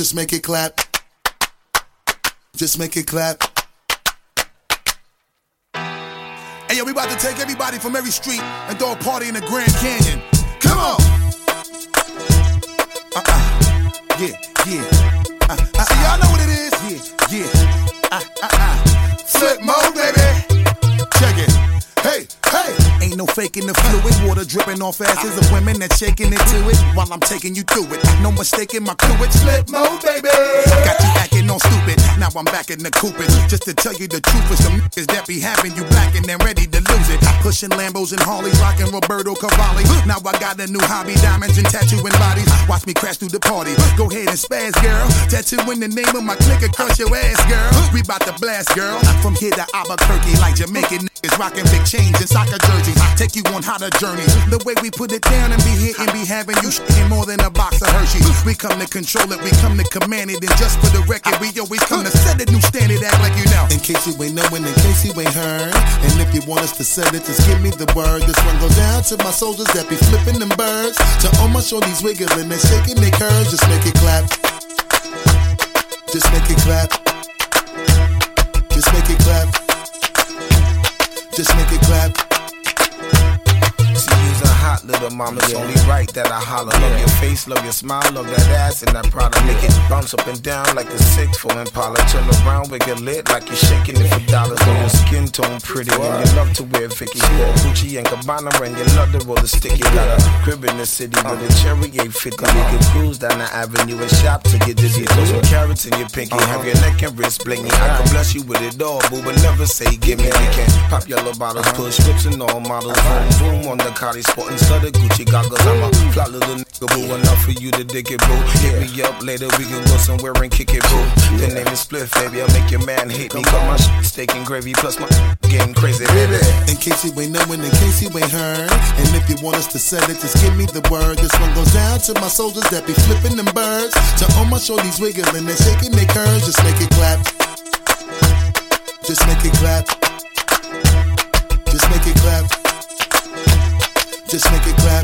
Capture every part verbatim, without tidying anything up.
Just make it clap. Just make it clap. Hey yo, we about to take everybody from every street and throw a party in the Grand Canyon. Come on. Uh-uh. Yeah, yeah. Uh, uh, See, y'all know what it is. Yeah, yeah. Uh, uh, uh. Flip mode, baby. Check it. Hey, hey. Ain't no faking the fluid. Water dripping off asses of women that's shaking into it while I'm taking you through it. No mistaking my crew, it's flip mode, baby. Got you acting all stupid. Now I'm back in the Cupid. Just to tell you the truth, for some niggas that be having you blacking and ready to lose it. Pushing Lambos and Harleys, rocking Roberto Cavalli. Now I got a new hobby, diamonds and tattooing bodies. Watch me crash through the party. Go ahead and spaz, girl. Tattoo in the name of my clique across your ass, girl. We bout to blast, girl. From here to Albuquerque, like Jamaican niggas rocking big chains and soccer jerseys. Take you on hotter journeys. The way we put it down and be hitting, be having you shitting more than a box of Hershey's. We come to control it, we come to command it. And just for the record, we always come to set a new standard, act like you know. In case you ain't knowing, in case you ain't heard. And if you want us to set it, just give me the word. This one goes down to my soldiers that be flipping them birds. To all my shorties wiggling and shaking their curves. Just make it clap. Just make it clap. Just make it clap. Just make it clap. See, you's a hot little mama, it's only right that I holler. Love your face, love your smile, love that ass and that Prada. Make it bounce up and down like a six for Impala. Turn around, wiggle lit like you're shaking it for dollars. Know your skin tone pretty and you love to wear Vicky. Gucci and Cabana and you love to roll the sticky. Got a crib in the city with a cherry eight fifty. You can cruise down the avenue and shop to get dizzy. Throw some carrots in your pinky, have your neck and wrist blingy. I can bless you with it all, boo, but never say give me. We can pop yellow bottles, push whips and all models. Boom, boom on the Cardi sporting studded Gucci goggles. I'm a fly little nigga, boo, enough for you to dig it, boo. Hit me up later, we can go somewhere and kick it, boo. The name is Spliff, baby, I'll make your man hate me. Got my shit steak and gravy, plus my game crazy, baby. In case you ain't knowing, in case you ain't heard. And if you want us to set it, just give me the word. This one goes down to my soldiers that be flipping them birds. To all my shorties wiggling and shaking their curves. Just make it clap. Just make it clap. Just make it clap. Just make it clap.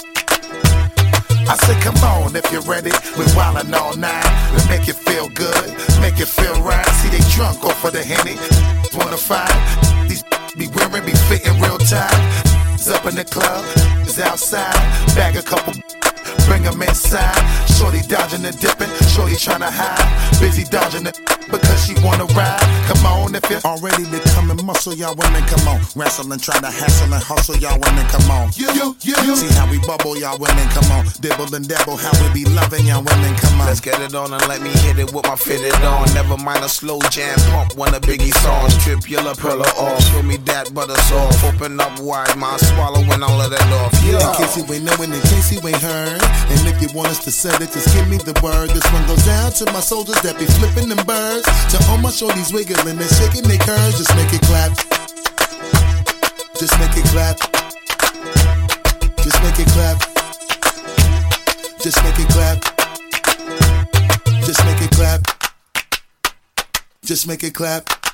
I said, come on if you're ready. We're wildin' all night. We make you feel good, make you feel right. See, they drunk off of the Henny. Wanna fight? These be wearing, be fitting real tight. It's up in the club, it's outside. Bag a couple, bring them inside. Shorty dodging and dipping, shorty tryna hide. Busy dodging it because she wanna ride. Come on if you're all ready to come and muscle, y'all women, come on. Wrestle and try to hassle and hustle, y'all women, come on. You, you, you, you. See how we bubble, y'all women, come on. Dibble and dabble, how we be loving, y'all women, come on. Let's get it on and let me hit it with my fitted on. Never mind a slow jam, pump one of Biggie songs. Trip yellow pearl off, show me that butter soft. Open up wide, my swallow when I let it off. Yeah. In case you ain't knowing, in case you ain't heard. And if you want us to set it, just give me the word. This one goes down to my soldiers that be flipping them birds. To all my shorties wiggling and shaking their curves. Just make it clap. Just make it clap. Just make it clap. Just make it clap. Just make it clap. Just make it clap.